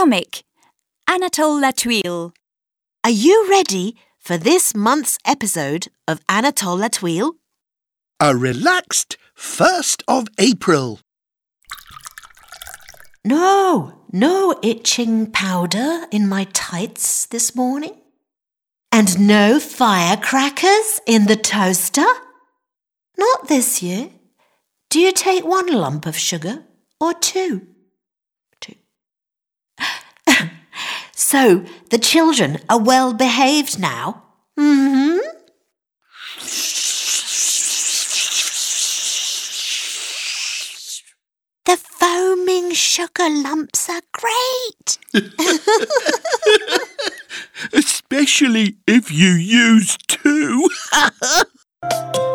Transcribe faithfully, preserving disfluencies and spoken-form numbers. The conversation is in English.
Comic, Anatole Latouille. Are you ready for this month's episode of Anatole Latouille? A relaxed first of April. No, no itching powder in my tights this morning. And no firecrackers in the toaster? Not this year. Do you take one lump of sugar or two? Two. So, the children are well behaved now? Mm-hmm. The foaming sugar lumps are great. Especially if you use two.